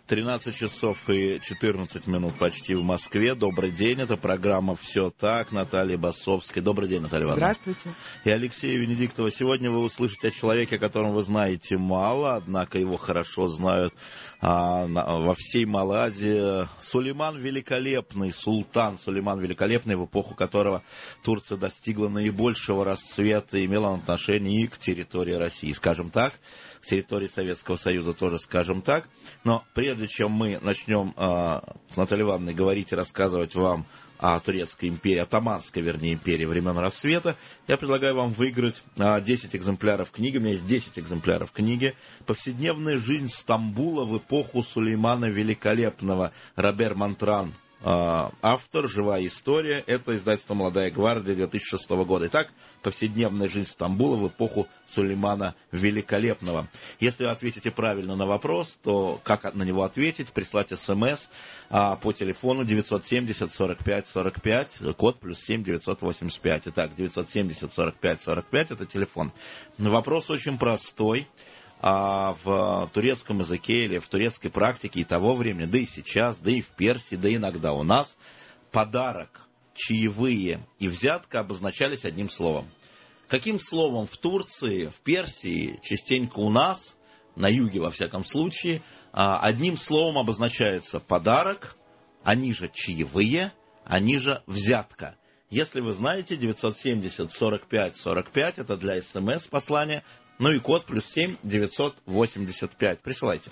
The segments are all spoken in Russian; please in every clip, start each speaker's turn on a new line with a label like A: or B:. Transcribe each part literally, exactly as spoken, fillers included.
A: тринадцать часов и четырнадцать минут почти в Москве. Добрый день, это программа «Все так», Наталья Басовская. Добрый день, Наталья Ивановна.
B: Здравствуйте.
A: И Алексея Венедиктова. Сегодня вы услышите о человеке, о котором вы знаете мало, однако его хорошо знают а, на, во всей Малой Азии. Сулейман Великолепный, султан Сулейман Великолепный, в эпоху которого Турция достигла наибольшего расцвета и имела отношение и к территории России, скажем так, к территории Советского Союза тоже, скажем так. Но прежде чем мы начнем э, с Натальей Ивановной говорить и рассказывать вам о Турецкой империи, Отоманской, вернее, империи времен рассвета, я предлагаю вам выиграть э, десять экземпляров книги. У меня есть десять экземпляров книги «Повседневная жизнь Стамбула в эпоху Сулеймана Великолепного». Робер Монтран, автор, живая история. Это издательство «Молодая гвардия» две тысячи шестого года. Итак, повседневная жизнь Стамбула в эпоху Сулеймана Великолепного. Если вы ответите правильно на вопрос, то как на него ответить? Прислать смс а, по телефону девятьсот семьдесят сорок пять сорок пять, код плюс семь девятьсот восемьдесят пять. Итак, девятьсот семьдесят сорок пять сорок пять это телефон. Вопрос очень простой. А в турецком языке или в турецкой практике и того времени, да и сейчас, да и в Персии, да и иногда у нас, подарок, чаевые и взятка обозначались одним словом. Каким словом в Турции, в Персии, частенько у нас, на юге во всяком случае, одним словом обозначается подарок, они же чаевые, они же взятка. Если вы знаете, девятьсот семьдесят сорок пять сорок пять, это для смс-послания. Ну и код плюс семь девятьсот восемьдесят пять. Присылайте.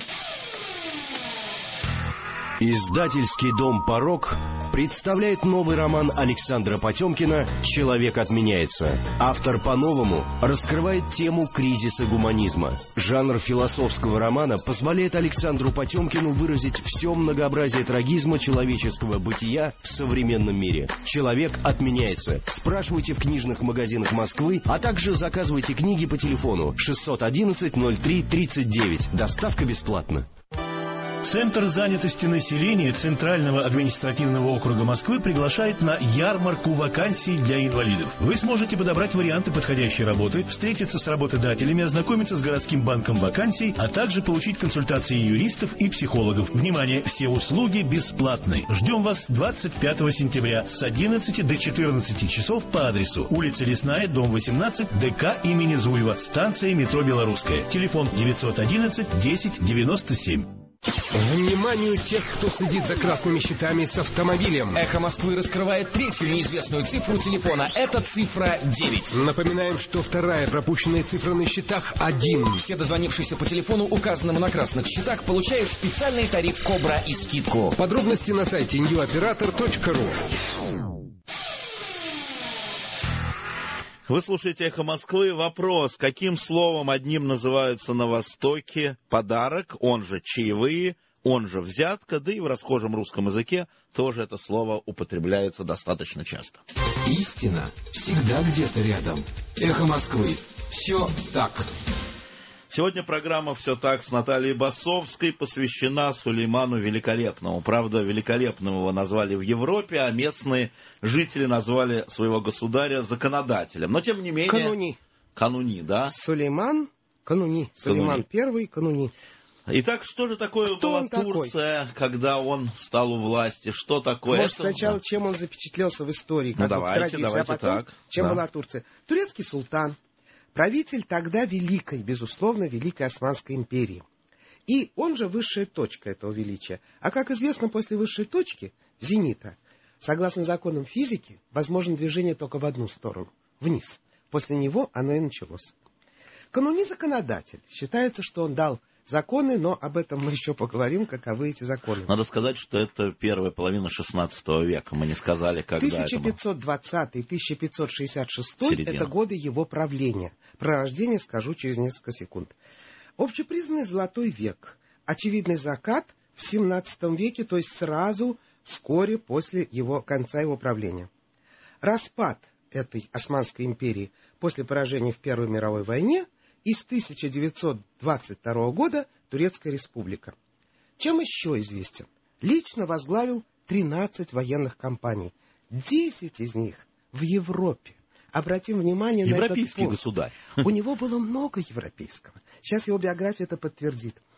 C: Издательский дом «Порок» представляет новый роман Александра Потемкина «Человек отменяется». Автор по-новому раскрывает тему кризиса гуманизма. Жанр философского романа позволяет Александру Потемкину выразить все многообразие трагизма человеческого бытия в современном мире. «Человек отменяется». Спрашивайте в книжных магазинах Москвы, а также заказывайте книги по телефону шестьсот одиннадцать ноль три тридцать девять. Доставка бесплатна.
D: Центр занятости населения Центрального административного округа Москвы приглашает на ярмарку вакансий для инвалидов. Вы сможете подобрать варианты подходящей работы, встретиться с работодателями, ознакомиться с городским банком вакансий, а также получить консультации юристов и психологов. Внимание, все услуги бесплатны. Ждем вас двадцать пятого сентября с одиннадцати до четырнадцати часов по адресу улица Лесная, дом восемнадцать, ДК имени Зуева, станция метро Белорусская. Телефон девятьсот одиннадцать десять девяносто семь.
E: Вниманию тех, кто следит за красными щитами с автомобилем.
F: Эхо Москвы раскрывает третью неизвестную цифру телефона. Это цифра девять.
E: Напоминаем, что вторая пропущенная цифра на счетах один.
F: Все дозвонившиеся по телефону, указанному на красных счетах, получают специальный тариф «Кобра» и скидку.
E: Подробности на сайте нью оператор точка ру.
A: Вы слушаете «Эхо Москвы». Вопрос: каким словом одним называются на Востоке подарок, он же чаевые, он же взятка, да и в расхожем русском языке тоже это слово употребляется достаточно часто.
G: Истина всегда где-то рядом. «Эхо Москвы». Все так.
A: Сегодня программа «Все так» с Натальей Басовской посвящена Сулейману Великолепному. Правда, Великолепным его назвали в Европе, а местные жители назвали своего государя законодателем. Но, тем не менее...
B: Кануни.
A: Кануни, да?
B: Сулейман Кануни. Сулейман Первый Кануни.
A: Итак, что же такое
B: Кто
A: была Турция, такой? Когда он стал у власти? Что такое?
B: Может,
A: Это...
B: сначала, чем он запечатлелся в истории, как
A: ну,
B: бы
A: давайте,
B: в традиции,
A: давайте
B: а потом,
A: так.
B: чем
A: да.
B: была Турция. Турецкий султан. Правитель тогда великой, безусловно, великой Османской империи. И он же высшая точка этого величия. А, как известно, после высшей точки, зенита, согласно законам физики, возможно движение только в одну сторону, вниз. После него оно и началось. Кануни законодатель. Считается, что он дал законы, но об этом мы еще поговорим, каковы эти законы.
A: Надо сказать, что это первая половина шестнадцатого века. Мы не сказали, когда
B: тысяча пятьсот двадцатый — тысяча пятьсот шестьдесят шестой
A: Середина.
B: Это годы его правления. Про рождение скажу через несколько секунд. Общепризнанный золотой век. Очевидный закат в семнадцатом веке, то есть сразу, вскоре после его, конца его правления. Распад этой Османской империи после поражения в Первой мировой войне и с тысяча девятьсот двадцать второго года Турецкая республика. Чем еще известен? Лично возглавил тринадцать военных кампаний. десять из них в Европе. Обратим внимание на этот
A: Европейский
B: пункт.
A: государь.
B: У него было много европейского. Сейчас его биография это подтвердит.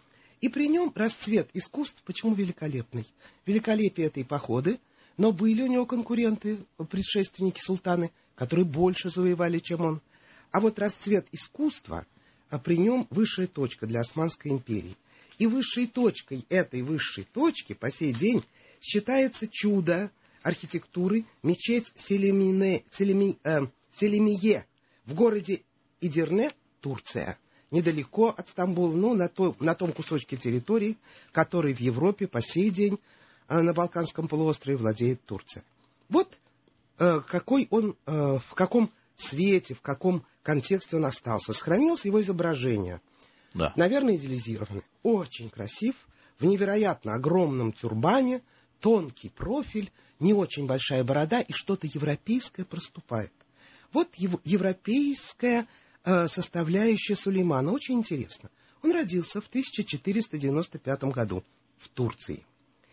B: И при нем расцвет искусств, почему великолепный? Великолепие этой походы, но были у него конкуренты, предшественники султаны, которые больше завоевали, чем он. А вот расцвет искусства, а при нем высшая точка для Османской империи. И высшей точкой этой высшей точки по сей день считается чудо архитектуры мечеть Селимине, Селими, э, Селимие в городе Эдирне, Турция. Недалеко от Стамбула, но на, то, на том кусочке территории, который в Европе по сей день э, на Балканском полуострове владеет Турция. Вот э, какой он, э, в каком свете, в каком контексте он остался. Сохранилось его изображение.
A: Да.
B: Наверное, идеализированный. Очень красив, в невероятно огромном тюрбане, тонкий профиль, не очень большая борода и что-то европейское проступает. Вот его европейская э, составляющая Сулеймана. Очень интересно. Он родился в тысяча четыреста девяносто пятом году в Турции.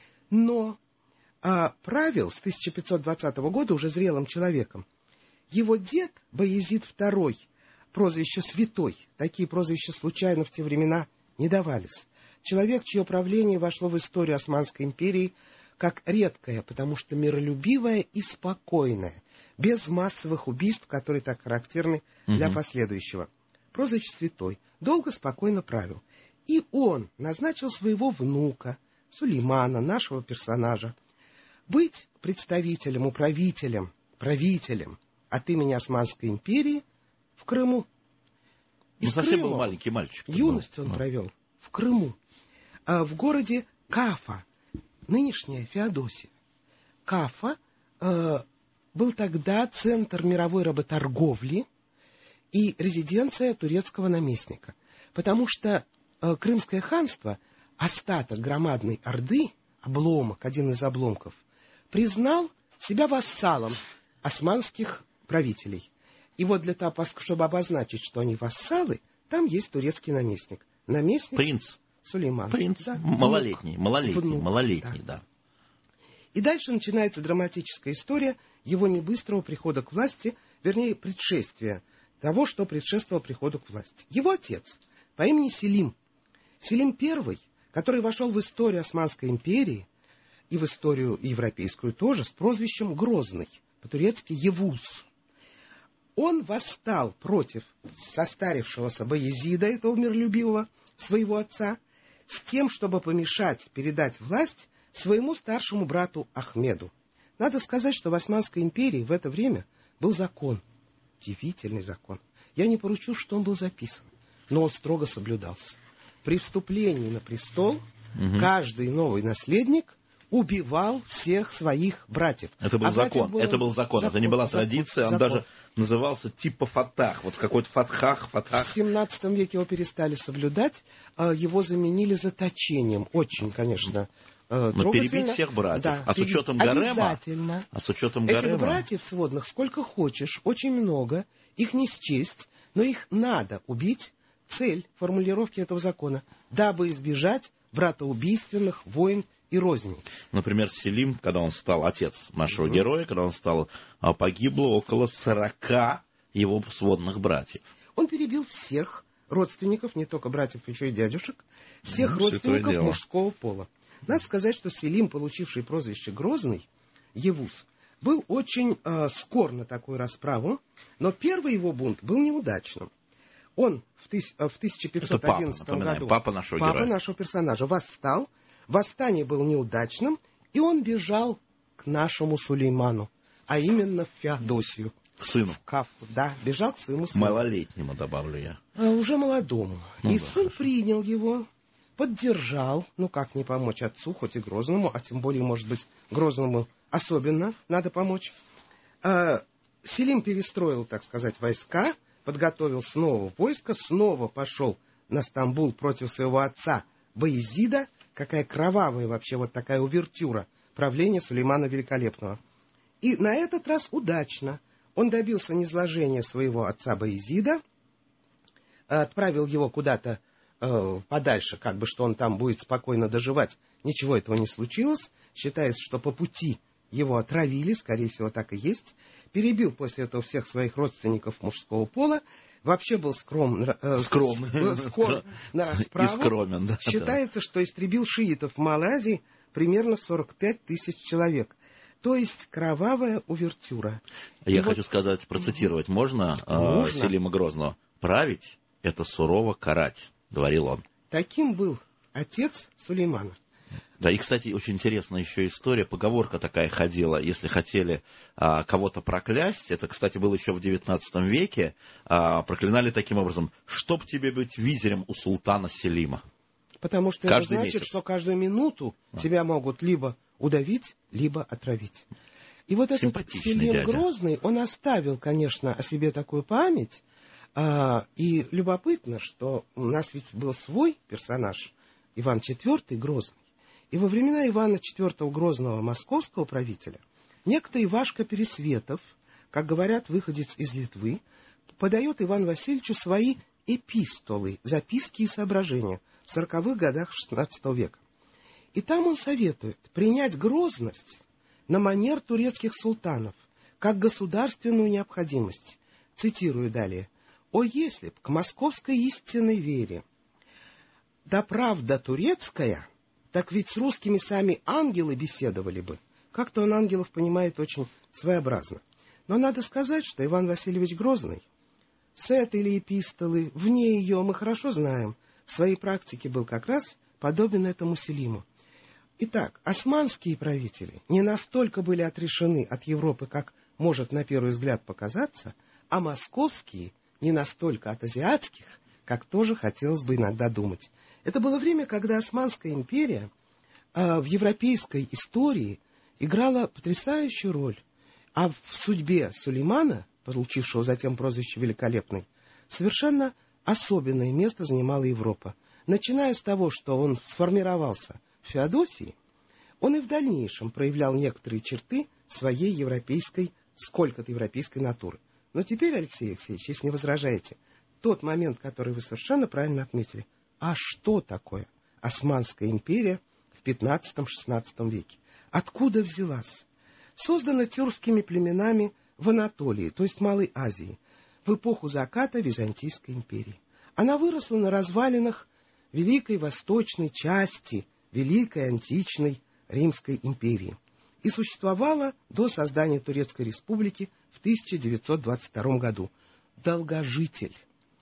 B: Но э, правил с тысяча пятьсот двадцатого года уже зрелым человеком. Его дед, Баязид второй, прозвище «Святой», такие прозвища случайно в те времена не давались. Человек, чье правление вошло в историю Османской империи как редкое, потому что миролюбивое и спокойное, без массовых убийств, которые так характерны для угу. последующего. Прозвище «Святой» долго спокойно правил. И он назначил своего внука, Сулеймана, нашего персонажа, быть представителем, управителем, правителем от имени Османской империи в Крыму.
A: Ну, совсем Крыма, был маленький мальчик.
B: Юность
A: был.
B: он
A: ну.
B: провел в Крыму, а, в городе Кафа, нынешняя Феодосия. Кафа а, был тогда центр мировой работорговли и резиденция турецкого наместника, потому что а, Крымское ханство, остаток громадной орды, обломок, один из обломков, признал себя вассалом османских правителей. И вот для того, чтобы обозначить, что они вассалы, там есть турецкий наместник. Наместник
A: Принц.
B: Сулейман.
A: Принц.
B: Да.
A: Малолетний, малолетний,
B: Внук.
A: малолетний, да.
B: да. И дальше начинается драматическая история его небыстрого прихода к власти, вернее, предшествия того, что предшествовало приходу к власти. Его отец по имени Селим. Селим I, который вошел в историю Османской империи и в историю европейскую тоже, с прозвищем Грозный, по-турецки Евус. Он восстал против состарившегося Баязида, этого миролюбивого, своего отца, с тем, чтобы помешать передать власть своему старшему брату Ахмеду. Надо сказать, что в Османской империи в это время был закон, удивительный закон. Я не поручу, что он был записан, но он строго соблюдался. При вступлении на престол угу. каждый новый наследник убивал всех своих братьев.
A: Это был
B: а
A: закон,
B: было...
A: это был закон, закон, это не была закон, традиция, закон. Он даже назывался типа фатах, вот какой-то фатхах, фатах.
B: В семнадцатом веке его перестали соблюдать, его заменили заточением. Очень, конечно,
A: Но
B: трогательно.
A: перебить всех братьев,
B: да,
A: а с учетом гарема,
B: обязательно.
A: А с учетом
B: Этих
A: гарема...
B: братьев сводных сколько хочешь, очень много, их не счесть, но их надо убить. Цель формулировки этого закона, дабы избежать братоубийственных войн и розни.
A: Например, Селим, когда он стал, отец нашего mm-hmm. героя, когда он стал, погибло около сорока его сводных братьев.
B: Он перебил всех родственников, не только братьев, еще и дядюшек, всех
A: mm-hmm.
B: родственников мужского пола. Надо сказать, что Селим, получивший прозвище Грозный, Евус, был очень э, скор на такую расправу, но первый его бунт был неудачным. Он в, тыс- в тысяча пятьсот одиннадцатом
A: папа,
B: году,
A: папа нашего
B: папа
A: героя.
B: нашего персонажа, восстал, восстание было неудачным, и он бежал к нашему Сулейману, а именно в Феодосию.
A: К сыну.
B: В Кафу, да, бежал к своему сыну.
A: Малолетнему, добавлю я.
B: А, уже молодому.
A: Ну,
B: и
A: да,
B: сын
A: хорошо.
B: принял его, поддержал, ну как не помочь отцу, хоть и Грозному, а тем более, может быть, Грозному особенно надо помочь. А, Селим перестроил, так сказать, войска, подготовил снова войско, снова пошел на Стамбул против своего отца Баязида. Какая кровавая вообще вот такая увертюра правления Сулеймана Великолепного. И на этот раз удачно. Он добился низложения своего отца Баязида, отправил его куда-то э, подальше, как бы, что он там будет спокойно доживать. Ничего этого не случилось. Считается, что по пути его отравили, скорее всего, так и есть, перебил после этого всех своих родственников мужского пола, вообще был скром, э,
A: скромный,
B: скор на расправу.
A: И скромен, да,
B: Считается,
A: да.
B: что истребил шиитов в Малой Азии примерно сорок пять тысяч человек. То есть кровавая увертюра.
A: Я
B: и
A: хочу вот... сказать, процитировать можно, можно. Э, Селима Грозного. «Править — это сурово карать», — говорил он.
B: Таким был отец Сулеймана.
A: Да, и, кстати, очень интересная еще история, поговорка такая ходила, если хотели а, кого-то проклясть, это, кстати, было еще в девятнадцатом веке, а, проклинали таким образом: «Чтоб тебе быть визирем у султана Селима».
B: Потому что
A: каждый
B: это значит,
A: месяц.
B: что каждую минуту а. тебя могут либо удавить, либо отравить. И вот этот Селим дядя. Грозный, он оставил, конечно, о себе такую память. А, и любопытно, что у нас ведь был свой персонаж, Иван четвёртый Грозный. И во времена Ивана четвёртого Грозного, московского правителя, некто Ивашка Пересветов, как говорят, выходец из Литвы, подает Ивану Васильевичу свои эпистолы, записки и соображения в сороковых годах шестнадцатого века. И там он советует принять грозность на манер турецких султанов, как государственную необходимость. Цитирую далее. «О, если б к московской истинной вере да правда турецкая, так ведь с русскими сами ангелы беседовали бы». Как-то он ангелов понимает очень своеобразно. Но надо сказать, что Иван Васильевич Грозный с этой ли эпистолы, вне ее, мы хорошо знаем, в своей практике был как раз подобен этому Селиму. Итак, османские правители не настолько были отрешены от Европы, как может на первый взгляд показаться, а московские не настолько от азиатских, как тоже хотелось бы иногда думать. Это было время, когда Османская империя э, в европейской истории играла потрясающую роль, а в судьбе Сулеймана, получившего затем прозвище «Великолепный», совершенно особенное место занимала Европа. Начиная с того, что он сформировался в Феодосии, он и в дальнейшем проявлял некоторые черты своей европейской, сколько-то европейской натуры. Но теперь, Алексей Алексеевич, если не возражаете, тот момент, который вы совершенно правильно отметили, а что такое Османская империя в пятнадцатом-шестнадцатом веке? Откуда взялась? Создана тюркскими племенами в Анатолии, то есть Малой Азии, в эпоху заката Византийской империи. Она выросла на развалинах Великой Восточной части Великой Античной Римской империи и существовала до создания Турецкой республики в тысяча девятьсот двадцать втором году. Долгожитель.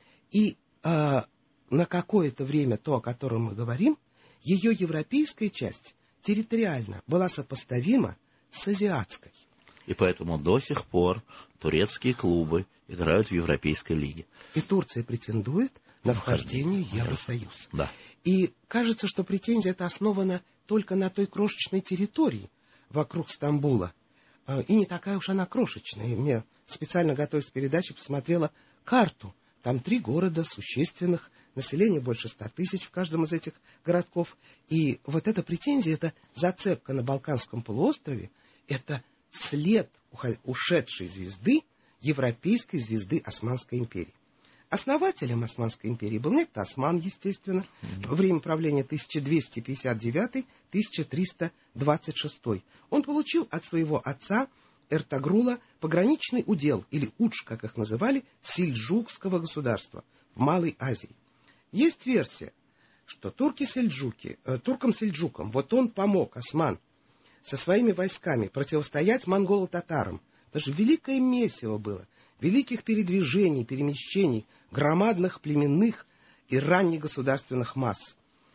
B: И э, на какое-то время то, о котором мы говорим, ее европейская часть территориально была сопоставима с азиатской.
A: И поэтому до сих пор турецкие клубы играют в Европейской лиге.
B: И Турция претендует на вхождение в Евросоюз.
A: Да.
B: И кажется, что претензия эта основана только на той крошечной территории вокруг Стамбула. И не такая уж она крошечная. Мне специально, готовясь к передаче, посмотрела карту. Там три города существенных, население больше ста тысяч в каждом из этих городков. И вот эта претензия, это зацепка на Балканском полуострове, это след ушедшей звезды, европейской звезды Османской империи. Основателем Османской империи был некто Осман, естественно, mm-hmm. время правления тысяча двести пятьдесят девятый — тысяча триста двадцать шестой. Он получил от своего отца Эртогрула пограничный удел, или удж, как их называли, сельджукского государства в Малой Азии. Есть версия, что турки-сельджуки, э, туркам-сельджукам, вот он помог, Осман, со своими войсками противостоять монголо-татарам. Это же великое месиво было, великих передвижений, перемещений, громадных племенных и ранних государственных масс.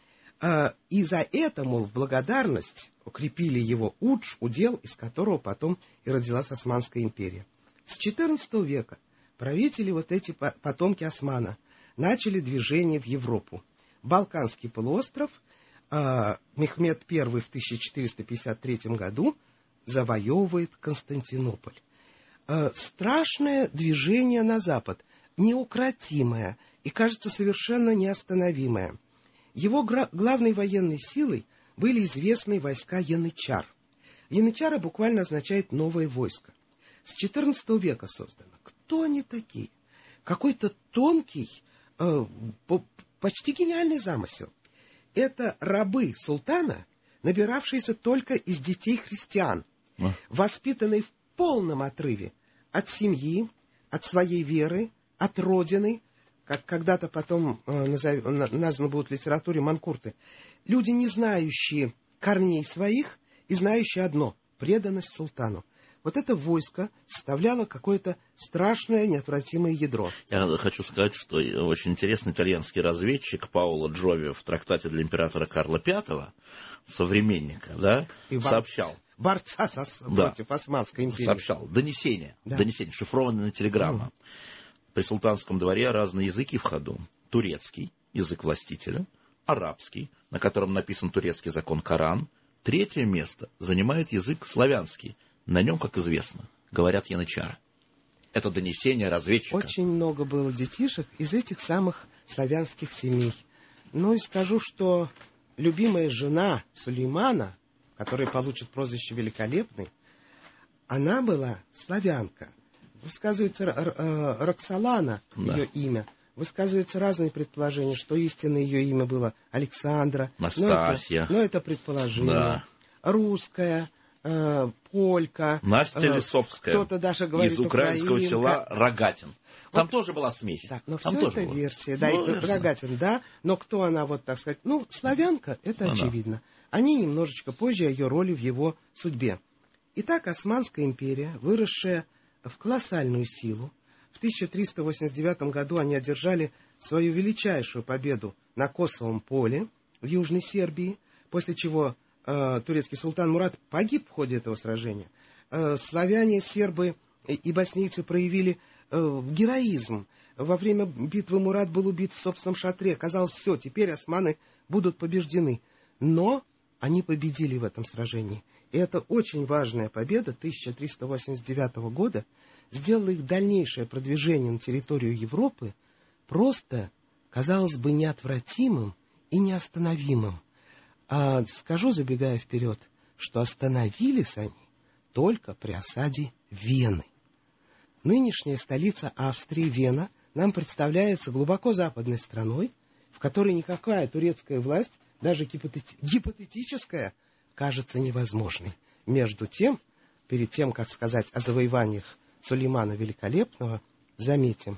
B: И за это, мол, в благодарность укрепили его удж, удел, из которого потом и родилась Османская империя. С четырнадцатого века правители, вот эти потомки Османа, начали движение в Европу. Балканский полуостров Мехмед Первый в тысяча четыреста пятьдесят третьем году завоевывает Константинополь. Страшное движение на запад, неукротимое и, кажется, совершенно неостановимое. Его гра- главной военной силой были известные войска янычар. Янычары буквально означает «новое войско». С четырнадцатого века создано. Кто они такие? Какой-то тонкий, э, почти гениальный замысел. Это рабы султана, набиравшиеся только из детей христиан.
A: А.
B: Воспитанный в полном отрыве от семьи, от своей веры, от родины, как когда-то потом э, назов... названы будут в литературе манкурты. Люди, не знающие корней своих и знающие одно — преданность султану. Вот это войско составляло какое-то страшное, неотвратимое ядро.
A: Я хочу сказать, что очень интересный итальянский разведчик Паоло Джови в трактате для императора Карла Пятого, современника, да,
B: И
A: сообщал.
B: Борца со...
A: Да.
B: против Османской империи.
A: Сообщал. Донесение.
B: Да.
A: Донесение, шифрованная телеграмма. Mm. При султанском дворе разные языки в ходу. Турецкий, язык властителя, арабский, на котором написан турецкий закон Коран. Третье место занимает язык славянский. На нем, как известно, говорят янычары. Это донесение разведчика.
B: Очень много было детишек из этих самых славянских семей. Ну и скажу, что любимая жена Сулеймана, которая получит прозвище Великолепный, она была славянка. Высказывается Роксолана,
A: да.
B: ее имя. Высказываются разные предположения, что истинное ее имя было Александра.
A: Настасья.
B: Но это, но это предположение.
A: Да.
B: Русская, э, полька.
A: Настя
B: э,
A: Лисовская.
B: Кто-то даже говорит
A: из украинского
B: украинка.
A: села Рогатин. Там
B: вот,
A: тоже была смесь.
B: Да, но
A: Там
B: все
A: тоже
B: это
A: было.
B: версия. Да,
A: Ну,
B: и Рогатин, да. Но кто она, вот так сказать? Ну, славянка, это
A: она.
B: очевидно. Они немножечко позже о ее роли в его судьбе. Итак, Османская империя, выросшая в колоссальную силу, в тысяча триста восемьдесят девятом году они одержали свою величайшую победу на Косовом поле в Южной Сербии, после чего э, турецкий султан Мурат погиб в ходе этого сражения. Э, славяне, сербы и боснийцы проявили э, героизм. Во время битвы Мурат был убит в собственном шатре. Казалось, все, теперь османы будут побеждены. Но они победили в этом сражении. И это очень важная победа тысяча триста восемьдесят девятого года сделала их дальнейшее продвижение на территорию Европы просто, казалось бы, неотвратимым и неостановимым. А скажу, забегая вперед, что остановились они только при осаде Вены. Нынешняя столица Австрии, Вена, нам представляется глубоко западной страной, в которой никакая турецкая власть, даже гипотети- гипотетическая, кажется невозможной. Между тем, перед тем, как сказать о завоеваниях Сулеймана Великолепного, заметим,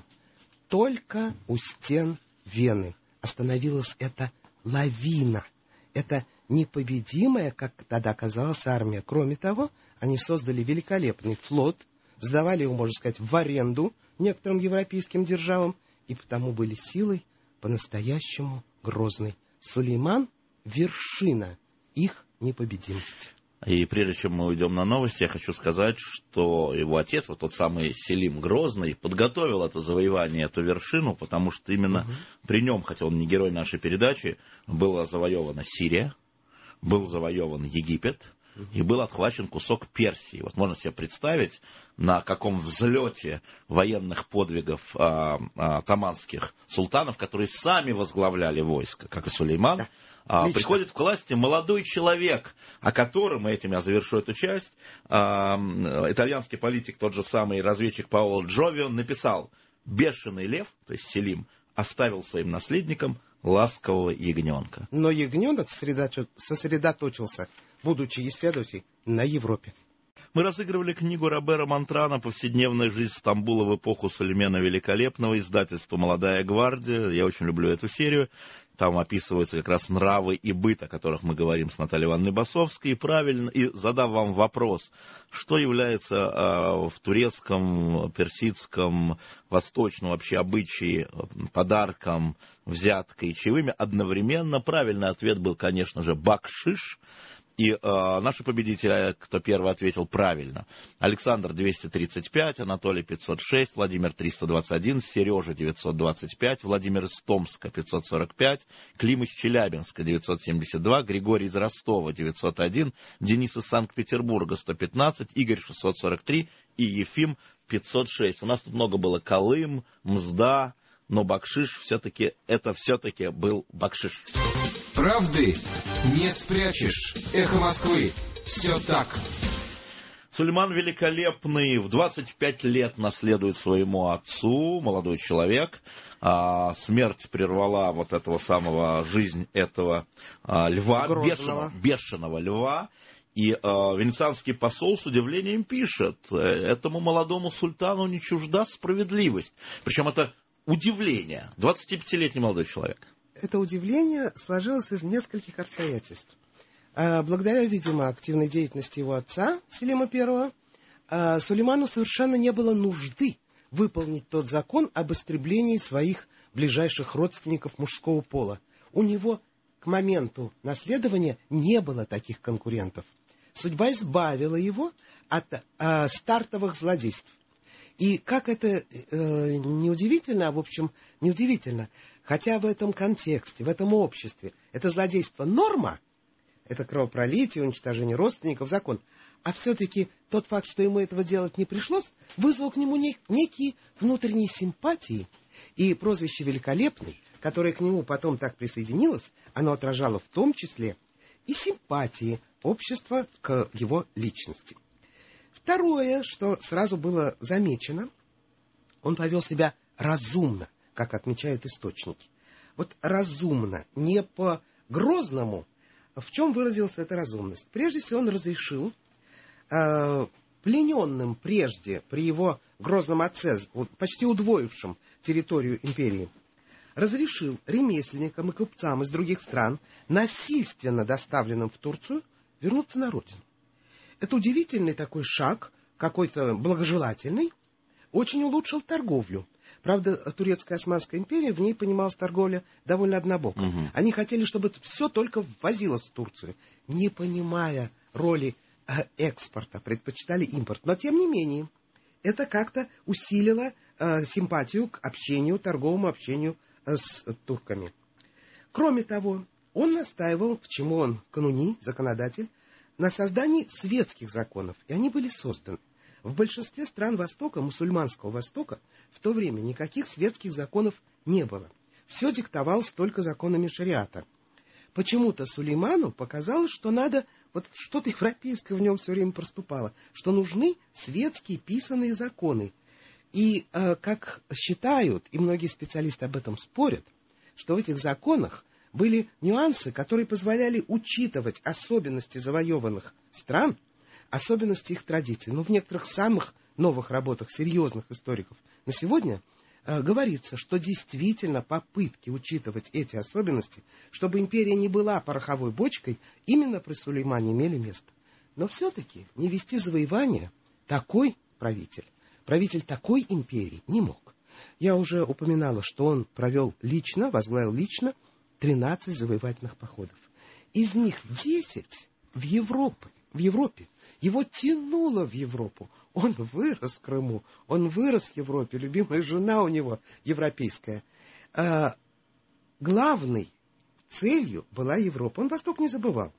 B: только у стен Вены остановилась эта лавина, эта непобедимая, как тогда казалось, армия. Кроме того, они создали великолепный флот, сдавали его, можно сказать, в аренду некоторым европейским державам, и потому были силой по-настоящему грозной. Сулейман — вершина их непобедимости.
A: И прежде чем мы уйдем на новости, я хочу сказать, что его отец, вот тот самый Селим Грозный, подготовил это завоевание, эту вершину, потому что именно угу. при нем, хотя он не герой нашей передачи, была завоевана Сирия, был завоеван Египет, и был отхвачен кусок Персии. Вот можно себе представить, на каком взлете военных подвигов а, а, таманских султанов, которые сами возглавляли войско, как и Сулейман, да. а, приходит к власти молодой человек, о котором, и этим я завершу эту часть, а, итальянский политик, тот же самый разведчик Паоло Джови, он написал: «Бешеный лев», то есть Селим, оставил своим наследником ласкового ягненка.
B: Но ягненок сосредоточился, будучи исследователем, на Европе.
A: Мы разыгрывали книгу Робера Монтрана «Повседневная жизнь Стамбула в эпоху Сулеймана Великолепного», издательство «Молодая гвардия». Я очень люблю эту серию. Там описываются как раз нравы и быт, о которых мы говорим с Натальей Ивановной Басовской. И правильно, и задав вам вопрос, что является э, в турецком, персидском, восточном вообще обычае подарком, взяткой и чаевыми, одновременно правильный ответ был, конечно же, бакшиш. И э, наши победители, кто первый ответил правильно: Александр двести тридцать пять, Анатолий пятьсот шесть, Владимир триста двадцать один, Сережа девятьсот двадцать пять, Владимир из Томска пятьсот сорок пять, Клим из Челябинска девятьсот семьдесят два, Григорий из Ростова девятьсот один, Денис из Санкт-Петербурга сто пятнадцать, Игорь шестьсот сорок три и Ефим пятьсот шесть. У нас тут много было Колым, Мзда, но бакшиш все-таки, это все-таки был бакшиш.
G: Правды не спрячешь. Эхо Москвы. Все так.
A: Сулейман Великолепный в двадцать пять лет наследует своему отцу, молодой человек. А, смерть прервала вот этого самого, жизнь этого а, льва, бешеного, бешеного льва. И э, венецианский посол с удивлением пишет, этому молодому султану не чужда справедливость. Причем это удивление. двадцатипятилетний молодой человек.
B: Это удивление сложилось из нескольких обстоятельств. Благодаря, видимо, активной деятельности его отца, Селима Первого, Сулейману совершенно не было нужды выполнить тот закон об истреблении своих ближайших родственников мужского пола. У него к моменту наследования не было таких конкурентов. Судьба избавила его от э, стартовых злодейств. И как это э, неудивительно, а в общем неудивительно, хотя в этом контексте, в этом обществе это злодейство норма, это кровопролитие, уничтожение родственников, закон, а все-таки тот факт, что ему этого делать не пришлось, вызвал к нему не, некие внутренние симпатии, и прозвище «Великолепный», которое к нему потом так присоединилось, оно отражало в том числе и симпатии общества к его личности. Второе, что сразу было замечено, он повел себя разумно, как отмечают источники. Вот разумно, не по-грозному. В чем выразилась эта разумность? Прежде всего, он разрешил э, плененным прежде, при его грозном отце, почти удвоившим территорию империи, разрешил ремесленникам и купцам из других стран, насильственно доставленным в Турцию, вернуться на родину. Это удивительный такой шаг, какой-то благожелательный, очень улучшил торговлю. Правда, турецкая Османская империя, в ней понималась торговля довольно однобоко. Угу. Они хотели, чтобы это все только ввозилось в Турцию, не понимая роли э, экспорта, предпочитали импорт. Но, тем не менее, это как-то усилило э, симпатию к общению, торговому общению э, с э, турками. Кроме того, он настаивал, к чему он кануни, законодатель, на создании светских законов, и они были созданы. В большинстве стран Востока, мусульманского Востока, в то время никаких светских законов не было. Все диктовалось только законами шариата. Почему-то Сулейману показалось, что надо, вот что-то европейское в нем все время проступало, что нужны светские писанные законы. И, э, как считают, и многие специалисты об этом спорят, что в этих законах были нюансы, которые позволяли учитывать особенности завоеванных стран, особенности их традиций. Но в некоторых самых новых работах серьезных историков на сегодня э, говорится, что действительно попытки учитывать эти особенности, чтобы империя не была пороховой бочкой, именно при Сулеймане имели место. Но все-таки не вести завоевания такой правитель, правитель такой империи не мог. Я уже упоминала, что он провел лично, возглавил лично тринадцать завоевательных походов. Из них десять в Европе. В Европе. Его тянуло в Европу. Он вырос в Крыму, он вырос в Европе, любимая жена у него европейская. А, главной целью была Европа. Он Восток не забывал.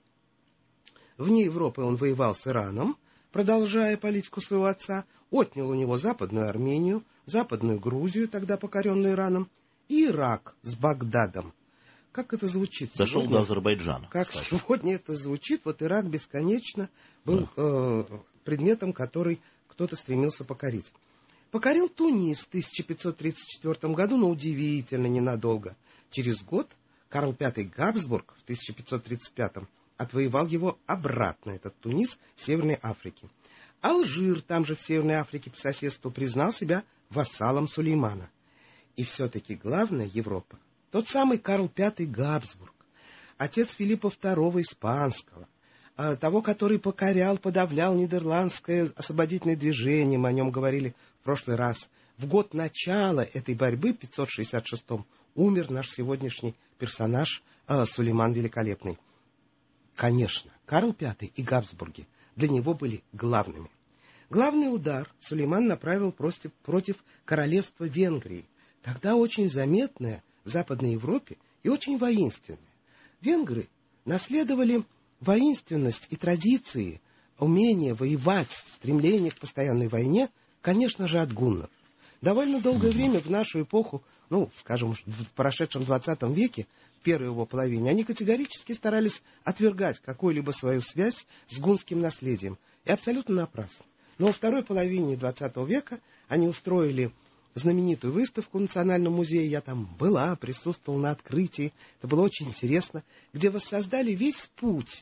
B: Вне Европы он воевал с Ираном, продолжая политику своего отца, отнял у него Западную Армению, Западную Грузию, тогда покоренную Ираном, и Ирак с Багдадом. Как это звучит?
A: Дошел
B: сегодня?
A: до Азербайджана.
B: Как кстати. Сегодня это звучит? Вот Ирак бесконечно был да. э, предметом, который кто-то стремился покорить. Покорил Тунис в тысяча пятьсот тридцать четвёртом году, но удивительно ненадолго. Через год Карл Пятый Габсбург в тысяча пятьсот тридцать пятом отвоевал его обратно, этот Тунис, в Северной Африке. Алжир, там же в Северной Африке по соседству, признал себя вассалом Сулеймана. И все-таки главная Европа. Тот самый Карл Пятый Габсбург, отец Филиппа Второго Испанского, того, который покорял, подавлял нидерландское освободительное движение, мы о нем говорили в прошлый раз. В год начала этой борьбы, в пятьсот шестьдесят шестом, умер наш сегодняшний персонаж э, Сулейман Великолепный. Конечно, Карл Пятый и Габсбурги для него были главными. Главный удар Сулейман направил против, против королевства Венгрии, тогда очень заметное в Западной Европе и очень воинственное. Венгры наследовали воинственность и традиции, умение воевать, стремление к постоянной войне, конечно же, от гуннов. Довольно долгое время в нашу эпоху, ну, скажем, в прошедшем двадцатом веке, в первой его половине, они категорически старались отвергать какую-либо свою связь с гунским наследием. И абсолютно напрасно. Но во второй половине двадцатого века они устроили знаменитую выставку в Национальном музее. Я там была, присутствовала на открытии. Это было очень интересно. Где воссоздали весь путь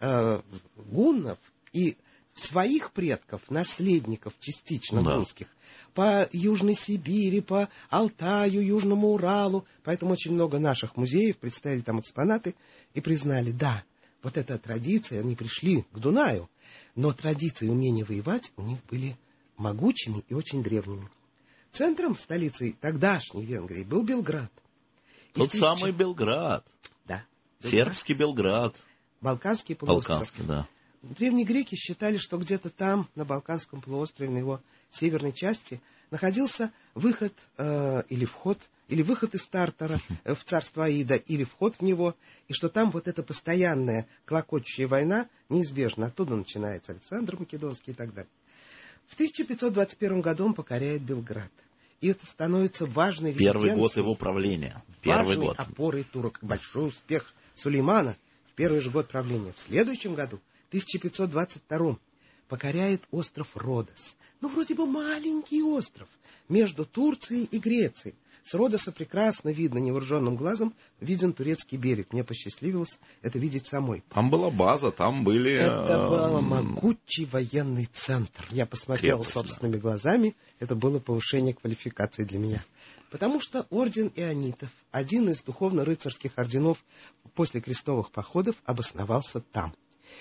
B: э, гуннов и своих предков, наследников частично
A: Да.
B: русских, по Южной Сибири, по Алтаю, Южному Уралу. Поэтому очень много наших музеев представили там экспонаты и признали, да, вот эта традиция, они пришли к Дунаю, но традиции умения воевать у них были могучими и очень древними. Центром столицы тогдашней Венгрии был Белград. И
A: Тот
B: тысяча...
A: самый Белград.
B: Да.
A: Сербский Белград.
B: Балканский полуостров.
A: Балканский, да.
B: Древние греки считали, что где-то там, на Балканском полуострове, на его северной части, находился выход э, или вход, или выход из Тартара э, в царство Аида, или вход в него, и что там вот эта постоянная клокочущая война неизбежна. Оттуда начинается Александр Македонский и так далее. В тысяча пятьсот двадцать первом году он покоряет Белград. И это становится важной резиденцией.
A: Первый год его правления. Первый
B: важной
A: год.
B: опорой турок. Большой успех Сулеймана в первый же год правления. В следующем году, в тысяча пятьсот двадцать втором, покоряет остров Родос. Ну, вроде бы маленький остров между Турцией и Грецией. С Родоса прекрасно видно невооруженным глазом, виден турецкий берег. Мне посчастливилось это видеть самой.
A: Там была база, там были...
B: Это был
A: э,
B: могучий военный центр. Я посмотрел
A: крепость,
B: собственными глазами. Это было повышение квалификации для меня. Потому что орден ионитов, один из духовно-рыцарских орденов после крестовых походов, обосновался там.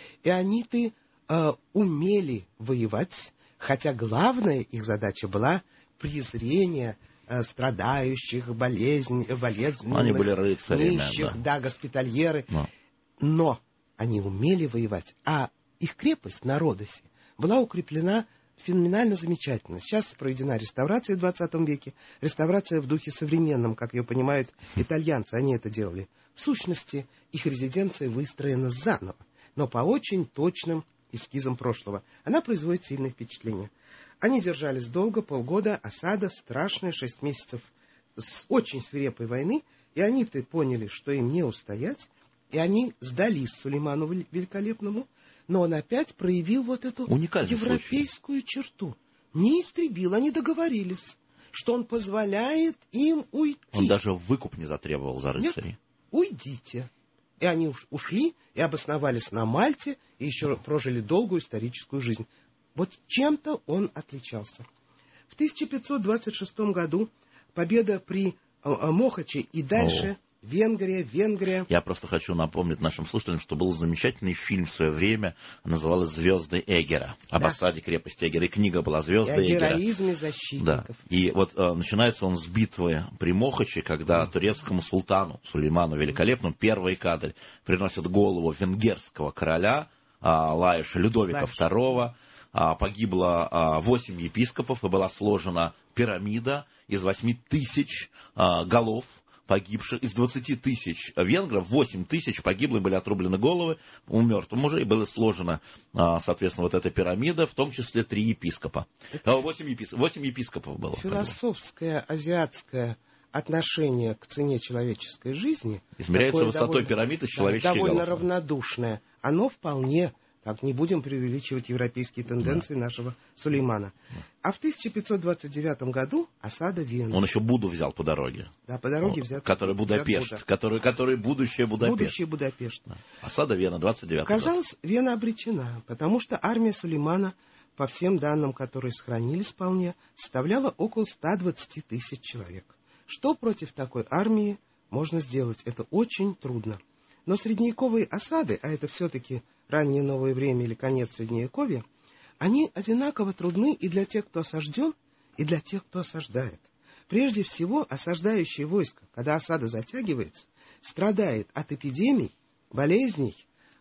B: Иониты э, умели воевать, хотя главная их задача была презрение э, страдающих, болезнь, болезненных,
A: Они были рыцарями,
B: нищих,
A: да.
B: да, госпитальеры.
A: Но.
B: Но они умели воевать, а их крепость на Родосе была укреплена феноменально замечательно. Сейчас проведена реставрация в двадцатом веке, реставрация в духе современном, как ее понимают итальянцы, они это делали. В сущности, их резиденция выстроена заново, но по очень точным эскизам прошлого. Она производит сильное впечатление. Они держались долго, полгода, осада, страшная, шесть месяцев с очень свирепой войны, и они-то поняли, что им не устоять, и они сдались Сулейману Великолепному, но он опять проявил вот эту
A: Уникальный
B: европейскую случай. черту. Не истребил, они договорились, что он позволяет им уйти.
A: Он даже выкуп не затребовал за рыцарей.
B: Нет, уйдите. И они уж ушли и обосновались на Мальте, и еще прожили долгую историческую жизнь. Вот чем-то он отличался. В тысяча пятьсот двадцать шестом году победа при Мохаче и дальше... О. Венгрия, Венгрия.
A: Я просто хочу напомнить нашим слушателям, что был замечательный фильм в свое время, называлась «Звезды Эгера». Об да. осаде крепости Эгера. И книга была «Звезды Эгера».
B: О героизме защитников.
A: Да. И вот э, начинается он с битвы при Мохаче, когда mm. турецкому султану Сулейману Великолепному первый кадр приносят голову венгерского короля э, Лаиша Людовика Лаиш. второго. Э, погибло восемь э, епископов, и была сложена пирамида из восьми тысяч э, голов погибших, из двадцати тысяч венгров, восемь тысяч погибло, были отрублены головы у мертвых мужей, и была сложена, соответственно, вот эта пирамида, в том числе три епископа. Восемь епископов, восемь епископов было.
B: Философское, азиатское отношение к цене человеческой жизни
A: измеряется высотой
B: довольно,
A: пирамиды с человеческих голов.
B: Довольно равнодушное. Оно вполне... Так, не будем преувеличивать европейские тенденции да. нашего Сулеймана. Да. А в тысяча пятьсот двадцать девятом году осада Вены.
A: Он еще Буду взял по дороге.
B: Да, по дороге взял.
A: Который Будапешт, который, который будущее Будапешт.
B: Будущее Будапешт.
A: Да. Осада Вены, двадцать девятый
B: Казалось, год. Вена обречена, потому что армия Сулеймана, по всем данным, которые сохранились вполне, составляла около ста двадцати тысяч человек. Что против такой армии можно сделать? Это очень трудно. Но средневековые осады, а это все-таки раннее новое время или конец Средневековья, они одинаково трудны и для тех, кто осажден, и для тех, кто осаждает. Прежде всего, осаждающее войско, когда осада затягивается, страдает от эпидемий, болезней,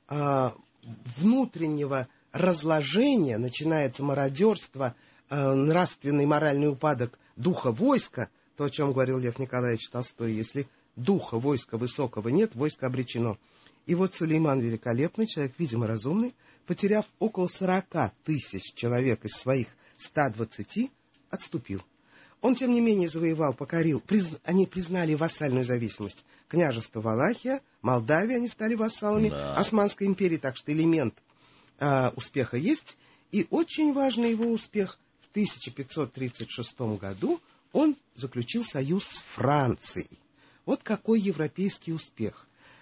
B: э, внутреннего разложения, начинается мародерство, э, нравственный моральный упадок духа войска, то, о чем говорил Лев Николаевич Толстой, если духа войска высокого нет, войско обречено. И вот Сулейман Великолепный, человек, видимо, разумный, потеряв около сорока тысяч человек из своих ста двадцати, отступил. Он, тем не менее, завоевал, покорил, приз... они признали вассальную зависимость княжества Валахия, Молдавия, они стали вассалами да. Османской империи, так что элемент э, успеха есть. И очень важный его успех: в тысяча пятьсот тридцать шестом году он заключил союз с Францией. Вот какой европейский успех.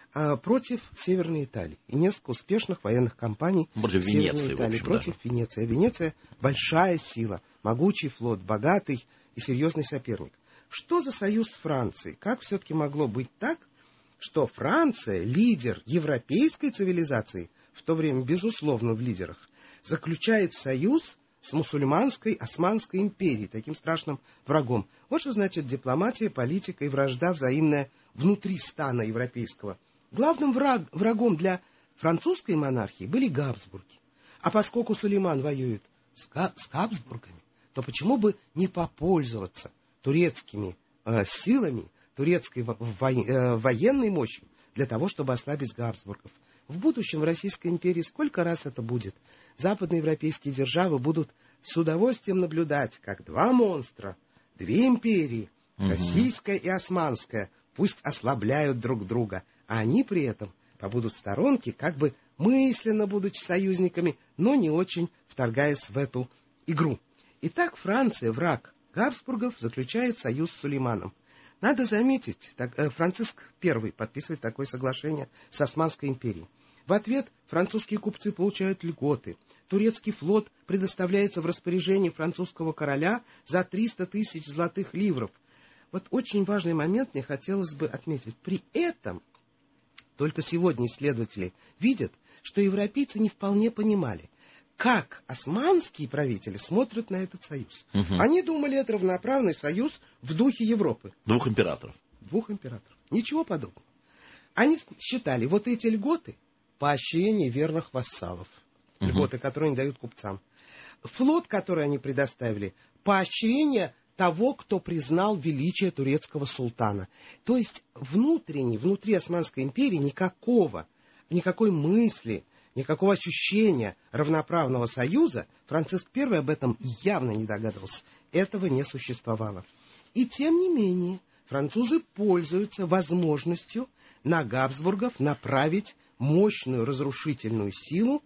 B: э, против Северной Италии. И несколько успешных военных кампаний
A: против
B: в Северной
A: Венеции,
B: Италии.
A: в общем,
B: против
A: даже.
B: Венеции. А Венеция большая сила, могучий флот, богатый и серьезный соперник. Что за союз с Францией? Как все-таки могло быть так, что Франция, лидер европейской цивилизации, в то время, безусловно, в лидерах, заключает союз с мусульманской Османской империей, таким страшным врагом? Вот что значит дипломатия, политика и вражда взаимная внутри стана европейского. Главным враг, врагом для французской монархии были Габсбурги. А поскольку Сулейман воюет с, Га- с Габсбургами, то почему бы не попользоваться турецкими э, силами, турецкой во- во- э, военной мощью для того, чтобы ослабить Габсбургов? В будущем в Российской империи сколько раз это будет? Западноевропейские державы будут с удовольствием наблюдать, как два монстра, две империи, угу. российская и османская, пусть ослабляют друг друга, а они при этом побудут в сторонке, как бы мысленно будучи союзниками, но не очень вторгаясь в эту игру. Итак, Франция, враг Габсбургов, заключает союз с Сулейманом. Надо заметить, так, э, Франциск Первый подписывает такое соглашение с Османской империей. В ответ французские купцы получают льготы. Турецкий флот предоставляется в распоряжение французского короля за триста тысяч золотых ливров. Вот очень важный момент мне хотелось бы отметить. При этом только сегодня исследователи видят, что европейцы не вполне понимали, как османские правители смотрят на этот союз. Угу. Они думали, это равноправный союз в духе Европы.
A: Двух императоров.
B: Двух императоров. Ничего подобного. Они считали, вот эти льготы — поощрение верных вассалов. Угу. Льготы, которые они дают купцам. Флот, который они предоставили — поощрение того, кто признал величие турецкого султана. То есть внутренне, внутри Османской империи никакого, никакой мысли, никакого ощущения равноправного союза, Франциск Первый об этом явно не догадывался. Этого не существовало. И тем не менее, французы пользуются возможностью на Габсбургов направить мощную разрушительную силу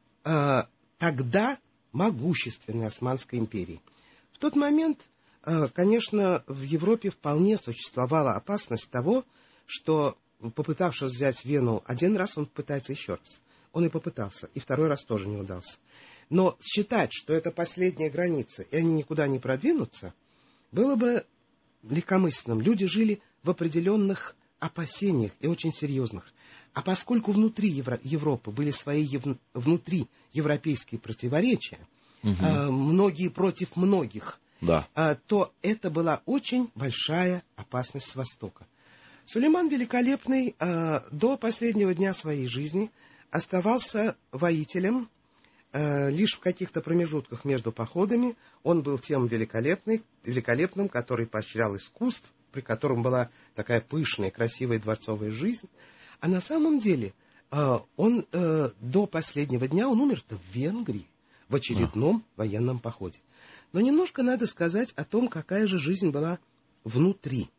B: э, тогда могущественной Османской империи. В тот момент, э, конечно, в Европе вполне существовала опасность того, что, попытавшись взять Вену один раз, он пытается еще раз. Он и попытался, и второй раз тоже не удался. Но считать, что это последняя граница, и они никуда не продвинутся, было бы легкомысленным. Люди жили в определенных опасениях и очень серьезных. А поскольку внутри Евро- Европы были свои ев- внутри европейские противоречия, угу. э, многие против многих,
A: да.
B: э, то это была очень большая опасность с Востока. Сулейман Великолепный э, до последнего дня своей жизни оставался воителем. Э, лишь в каких-то промежутках между походами он был тем великолепный, великолепным, который поощрял искусство, при котором была такая пышная, красивая дворцовая жизнь. А на самом деле э, он э, до последнего дня, он умер-то в Венгрии, в очередном а. военном походе. Но немножко надо сказать о том, какая же жизнь была внутри.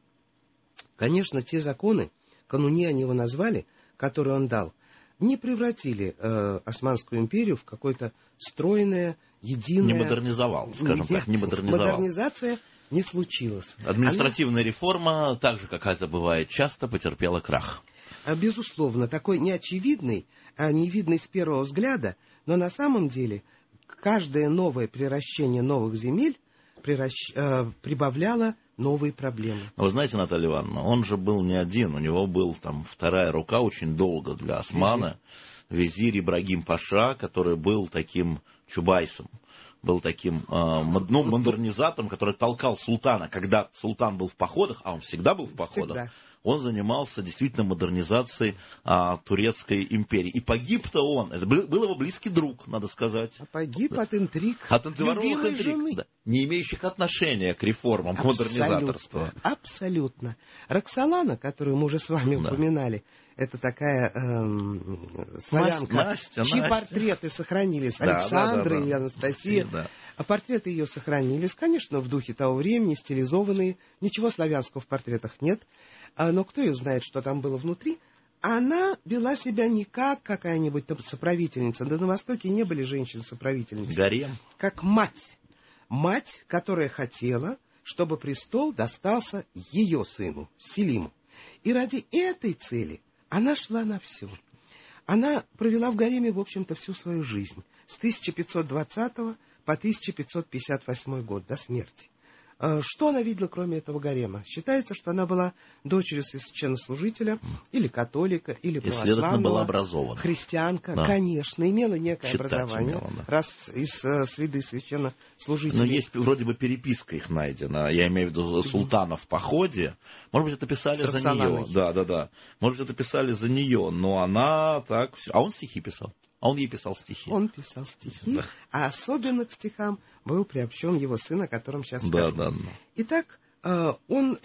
B: Конечно, те законы, кануни они его назвали, которые он дал, не превратили э, Османскую империю в какое-то стройное, единое...
A: Не модернизовал, скажем
B: Нет,
A: так, не модернизовал.
B: Модернизация не случилась.
A: Административная Она... реформа, так же, как это бывает часто, потерпела крах.
B: Безусловно, такой неочевидный, не видный с первого взгляда, но на самом деле каждое новое приращение новых земель приращ... э, прибавляло новые проблемы.
A: Вы знаете, Наталья Ивановна, он же был не один, у него был там вторая рука очень долго для османа, визирь, визирь Ибрагим Паша, который был таким чубайсом, был таким э, ну, модернизатором, который толкал султана. Когда султан был в походах, а он всегда был в походах, всегда. Он занимался действительно модернизацией а, турецкой империи. И погиб-то он, это был, был его близкий друг, надо сказать.
B: А погиб да. от интриг,
A: от любимой
B: интриг, жены.
A: Да, не имеющих отношения к реформам, к модернизаторству.
B: Абсолютно. Роксолана, которую мы уже с вами
A: да.
B: упоминали, это такая эм, славянка,
A: Настя,
B: чьи
A: Настя.
B: портреты сохранились.
A: Да,
B: Александра
A: да, да, да.
B: и Анастасия.
A: Да.
B: А портреты ее сохранились, конечно, в духе того времени, стилизованные. Ничего славянского в портретах нет. Но кто ее знает, что там было внутри. Она вела себя не как какая-нибудь там соправительница. Да на Востоке не были женщины-соправительницы.
A: Гарем.
B: Как мать. Мать, которая хотела, чтобы престол достался ее сыну, Селиму. И ради этой цели Она шла на все. Она провела в гареме, в общем-то, всю свою жизнь. С тысяча пятьсот двадцатого по тысяча пятьсот пятьдесят восьмой год, до смерти. Что она видела, кроме этого гарема? Считается, что она была дочерью священнослужителя, или католика, или православного.
A: Была образована.
B: Христианка, да. Конечно, имела некое Читать образование, имела, да. раз из э, среды священнослужителей.
A: Но есть вроде бы переписка их найдена, я имею в виду султана в походе. Может быть, это писали за нее. Да, да, да. Может быть, это писали за нее, но она так... А он стихи писал. А он ей писал стихи.
B: Он писал стихи, да. А особенно к стихам был приобщен его сын, о котором сейчас скажу.
A: Да, да, да.
B: Итак, он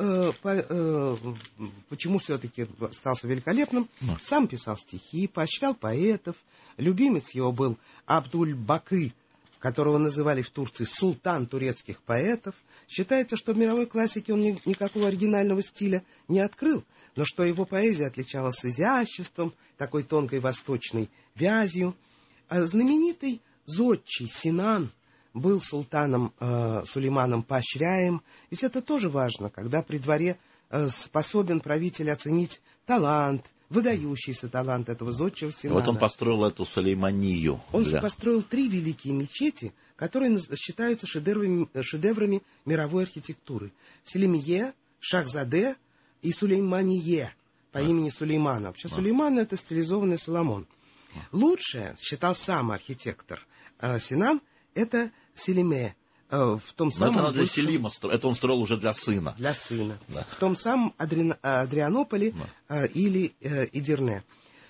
B: почему все-таки остался великолепным? Да. Сам писал стихи, поощрял поэтов. Любимец его был Абдуль-Бакы, которого называли в Турции султан турецких поэтов. Считается, что в мировой классике он ни, никакого оригинального стиля не открыл, но что его поэзия отличалась изяществом, такой тонкой восточной вязью. А знаменитый зодчий Синан был султаном э, Сулейманом поощряем. Ведь это тоже важно, когда при дворе э, способен правитель оценить талант, выдающийся талант этого зодчего Синана.
A: Вот он построил эту Сулейманию.
B: Он
A: для...
B: построил три великие мечети, которые считаются шедеврами, шедеврами мировой архитектуры. Селимие, Шахзаде и Сулеймание по а. имени Сулеймана. Вообще а. Сулейман — это стилизованный Соломон. А. Лучшее, считал сам архитектор э, Синан, это Селиме. Э, в том самом
A: это для
B: высшем...
A: Селима, это он строил уже для сына.
B: Для сына. Да. В том самом Адри... Адрианополе да. э, или э, Эдирне.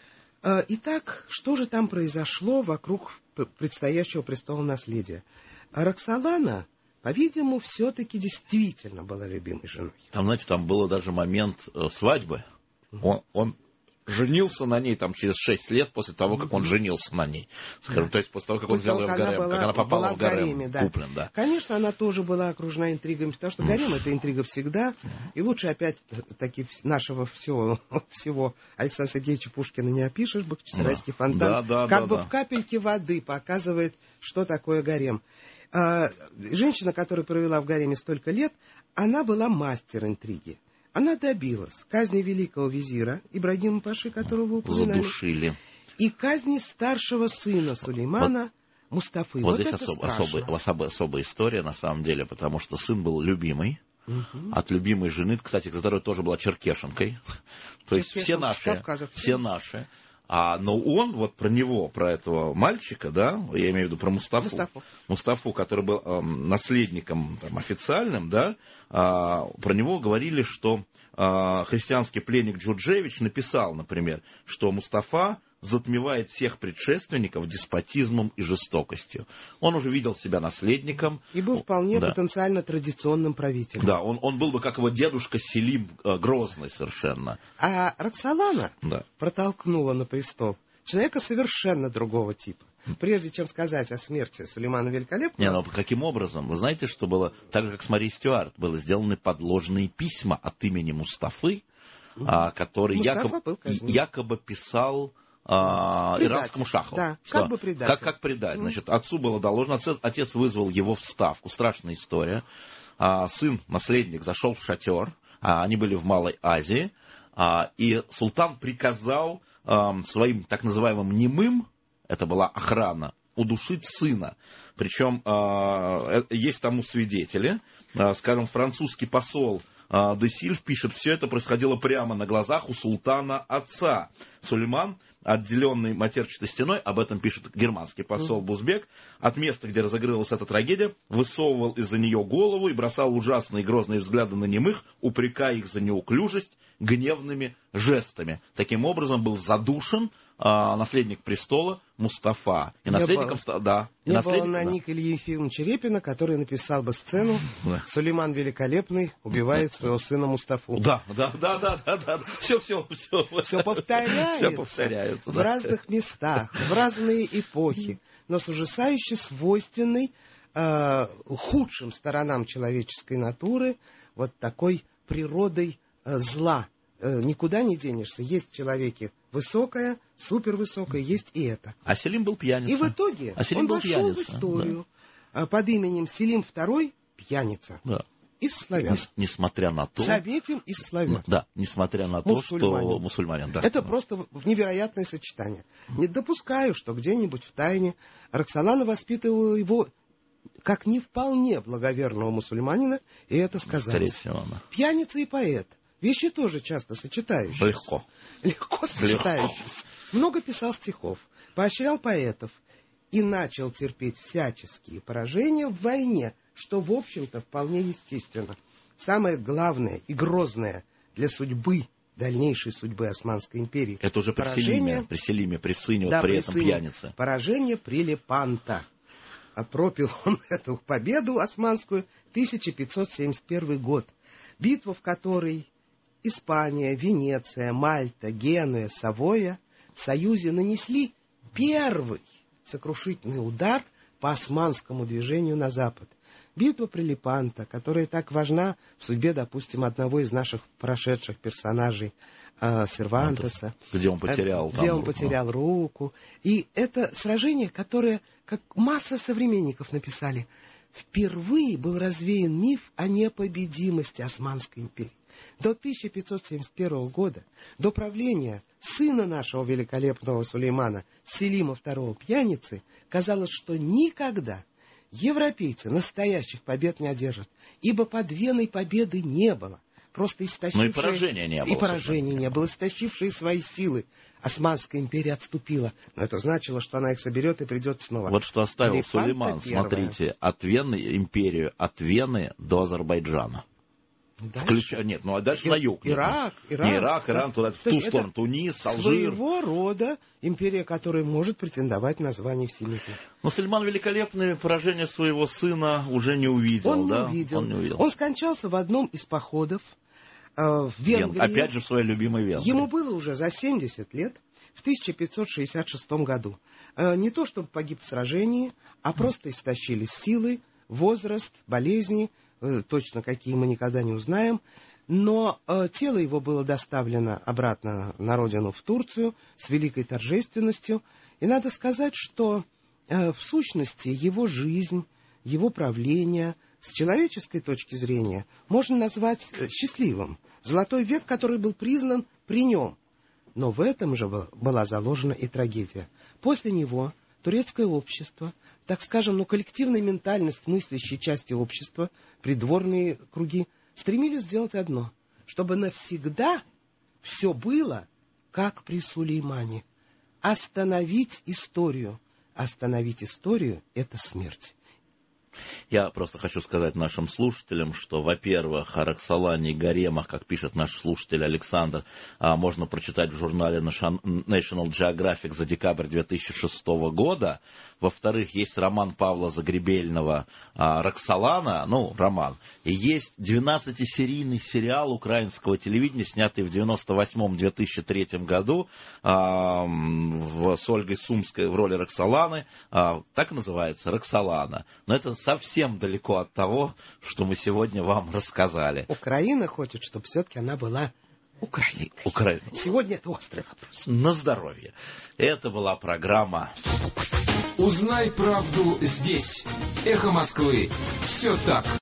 B: Э, итак, что же там произошло вокруг предстоящего престола наследия? Роксолана, по-видимому, все-таки действительно была любимой женой.
A: Там, знаете, там был даже момент э, свадьбы. Mm-hmm. Он, он женился на ней там через шесть лет после того, как mm-hmm. он женился на ней. Скажем, да. То есть после того, как после он взял ее в гарем, была, как она попала в гарем, гареме, да. Куплен, да.
B: Конечно, она тоже была окружена интригами, потому что гарем mm-hmm. — это интрига всегда. Mm-hmm. И лучше опять-таки нашего всего, всего Александра Сергеевича Пушкина не опишешь, Бахчисарайский фонтан. Да, да, как да, бы да. в капельке воды показывает, что такое гарем. А, женщина, которая провела в гареме столько лет, она была мастер интриги. Она добилась казни великого визира Ибрагима Паши, которого вы упоминали.
A: Задушили.
B: И казни старшего сына Сулеймана, вот, Мустафы.
A: Вот, вот здесь особ, особая, особая, особая история, на самом деле, потому что сын был любимый. Угу. От любимой жены, кстати, которая тоже была черкешенкой. То есть все наши, все наши. А, но он, вот про него, про этого мальчика, да, я имею в виду про Мустафу, Мустафу, Мустафу который был э, наследником там, официальным, да, э, про него говорили, что э, христианский пленник Джурджевич написал, например, что Мустафа затмевает всех предшественников деспотизмом и жестокостью. Он уже видел себя наследником.
B: И был вполне да. потенциально традиционным правителем.
A: Да, он, он был бы как его дедушка Селим э, Грозный совершенно.
B: А Роксолана
A: да.
B: протолкнула на престол человека совершенно другого типа. Прежде чем сказать о смерти Сулеймана Великолепного...
A: Не, ну каким образом? Вы знаете, что было, так же, как с Марией Стюарт, были сделаны подложные письма от имени Мустафы, mm-hmm. а, который якобы, якобы писал... А, иранскому шаху.
B: Да, как бы предать.
A: Как, как предать. Значит, отцу было доложено, отец, отец вызвал его в ставку. Страшная история. А, сын, наследник, зашел в шатер. А, они были в Малой Азии. А, и султан приказал а, своим так называемым немым, это была охрана, удушить сына. Причем а, есть тому свидетели. А, скажем, французский посол а, де Сильв пишет, все это происходило прямо на глазах у султана отца. Сулейман, отделенный матерчатой стеной, об этом пишет германский посол Бузбек, от места, где разыгрывалась эта трагедия, высовывал из-за нее голову и бросал ужасные грозные взгляды на немых, упрекая их за неуклюжесть гневными жестами. Таким образом был задушен а, наследник престола Мустафа. И
B: не
A: наследником
B: было,
A: да,
B: и
A: не
B: наследник,
A: было
B: на
A: да.
B: ник Ильи Ефимовича Репина, который написал бы сцену да. «Сулейман Великолепный убивает да. своего сына Мустафу».
A: Да, да, да, да, да, да. Все, все, все.
B: Все повторяется,
A: все повторяется
B: в
A: да.
B: разных местах, в разные эпохи, но с ужасающе свойственной э, худшим сторонам человеческой натуры вот такой природой э, зла. Э, никуда не денешься. Есть в человеке высокое, супервысокое, есть и это.
A: А Селим был пьяница.
B: И в итоге
A: а
B: он
A: был
B: вошел
A: пьяница.
B: в историю
A: Да.
B: под именем Селим второй пьяница.
A: Да.
B: из славян.
A: Нес, несмотря на то...
B: Заметим, из славян.
A: Да, несмотря на то, что мусульманин. Да.
B: Это просто невероятное сочетание. Не допускаю, что где-нибудь в тайне Роксолана воспитывала его как не вполне благоверного мусульманина, и это сказалось.
A: Скорее всего, да.
B: Пьяница и поэт. Вещи тоже часто сочетающиеся.
A: Легко.
B: Легко сочетающиеся. Много писал стихов, поощрял поэтов и начал терпеть всяческие поражения в войне, что, в общем-то, вполне естественно. Самое главное и грозное для судьбы, дальнейшей судьбы Османской империи.
A: Это уже при Селиме, при Селиме, при сыне,
B: да,
A: вот при
B: при
A: этом
B: сыне.
A: пьянице.
B: Поражение при Лепанто. А пропил он эту победу османскую тысяча пятьсот семьдесят первый год. Битва, в которой Испания, Венеция, Мальта, Генуя, Савоя в союзе нанесли первый сокрушительный удар по османскому движению на запад. Битва при Лепанто, которая так важна в судьбе, допустим, одного из наших прошедших персонажей, э, Сервантеса.
A: Где он потерял,
B: где
A: там,
B: он потерял руку. И это сражение, которое, как масса современников написали, впервые был развеян миф о непобедимости Османской империи. До тысяча пятьсот семьдесят первого года, до правления сына нашего великолепного Сулеймана, Селима второго Пьяницы, казалось, что никогда европейцы настоящих побед не одержат, ибо под Веной победы не было. Просто истощившие...
A: Но и поражения не было.
B: И поражения не было. Истощившие свои силы. Османская империя отступила. Но это значило, что она их соберет и придет снова.
A: Вот что оставил
B: Лепанто
A: Сулейман,
B: первая.
A: смотрите, от Вены, империю, от Вены до Азербайджана. Включ... Нет, ну а дальше
B: И,
A: на юг.
B: Ирак, Ирак,
A: не Ирак, Иран,
B: да.
A: туда, в
B: То
A: ту
B: есть
A: сторону, Тунис, Алжир.
B: Своего рода империя, которая может претендовать на звание всемирной.
A: Но Сулейман Великолепный поражение своего сына уже не увидел.
B: Он,
A: да?
B: не увидел.
A: Он не увидел.
B: Он скончался в одном из походов э, в Венгрии.
A: Опять же в своей любимой Венгрии.
B: Ему было уже за семьдесят лет в тысяча пятьсот шестьдесят шестом году. Э, не то, чтобы погиб в сражении, а просто истощились силы, возраст, болезни, э, точно какие мы никогда не узнаем. Но э, тело его было доставлено обратно на родину, в Турцию, с великой торжественностью. И надо сказать, что э, в сущности его жизнь, его правление с человеческой точки зрения можно назвать э, счастливым. Золотой век, который был признан при нем. Но в этом же была заложена и трагедия. После него турецкое общество, так скажем, ну, коллективная ментальность мыслящей части общества, придворные круги, стремились сделать одно, чтобы навсегда все было, как при Сулеймане. Остановить историю. Остановить историю — это смерть.
A: Я просто хочу сказать нашим слушателям, что, во-первых, о Роксолане и гаремах, как пишет наш слушатель Александр, можно прочитать в журнале National Geographic за декабрь две тысячи шестого года. Во-вторых, есть роман Павла Загребельного «Роксолана», ну, роман. И есть двенадцатисерийный сериал украинского телевидения, снятый в девяносто восьмом — две тысячи третьем году в, с Ольгой Сумской в роли Роксоланы. Так и называется «Роксолана». Но это совсем далеко от того, что мы сегодня вам рассказали.
B: Украина хочет, чтобы все-таки она была украинкой.
A: Украина.
B: Сегодня это острый вопрос.
A: На здоровье. Это была программа
G: «Узнай правду здесь». Эхо Москвы. Все так.